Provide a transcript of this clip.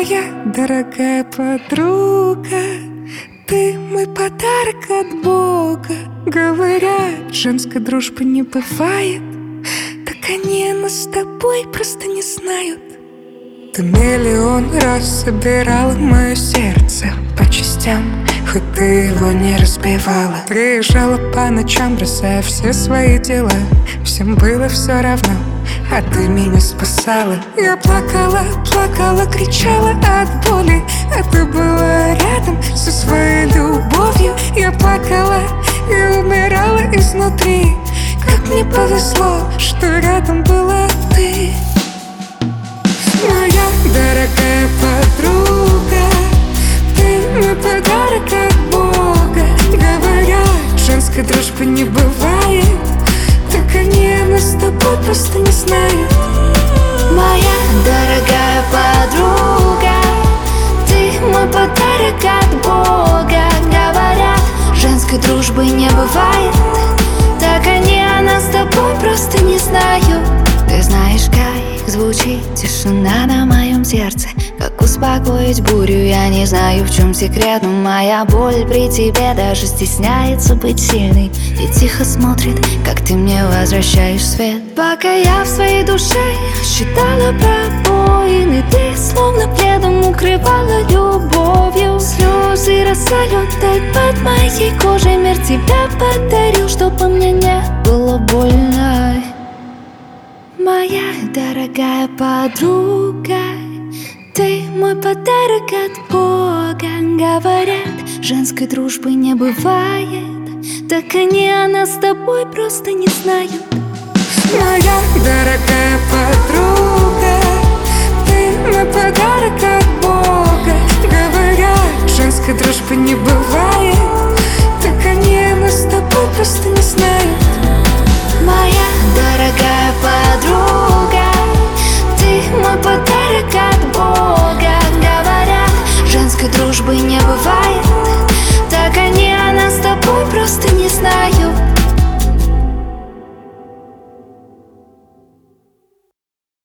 Моя дорогая подруга, ты мой подарок от Бога. Говорят, женской дружбы не бывает, так они нас с тобой просто не знают. Ты миллион раз собирала мое сердце по частям, хоть ты его не разбивала. Приезжала по ночам, бросая все свои дела. Всем было все равно, а ты меня спасала. Я плакала, плакала, кричала от боли, а ты была рядом со своей любовью. Я плакала и умирала изнутри. Как мне повезло, что рядом была ты. Моя дорогая подруга, ты мой подарок от Бога. Говорят, женской дружбы не бывает, так они нас с тобой просто не знают. Моя дорогая подруга, ты мой подарок от Бога. Говорят, женской дружбы не бывает, так они о нас с тобой просто не знают. Ты знаешь, как звучит тишина на моем сердце, как успокоить бурю, я не знаю, в чем секрет. Но моя боль при тебе даже стесняется быть сильной и тихо смотрит, как ты мне возвращаешь свет. Пока я в своей душе считала пробоины, ты словно пледом укрывала любовью. Слезы рассолет под моей кожей, мир тебя подарил, чтобы мне не было больно. Моя дорогая подруга, ты мой подарок от Бога. Говорят, женской дружбы не бывает, так они о нас с тобой просто не знают. Моя дорогая подруга, ты мой подарок от Бога. Говорят, женской дружбы не бывает, так они о нас с тобой просто не знают. Моя дорогая подруга, ты мой подарок от Бога. Говорят, женской дружбы не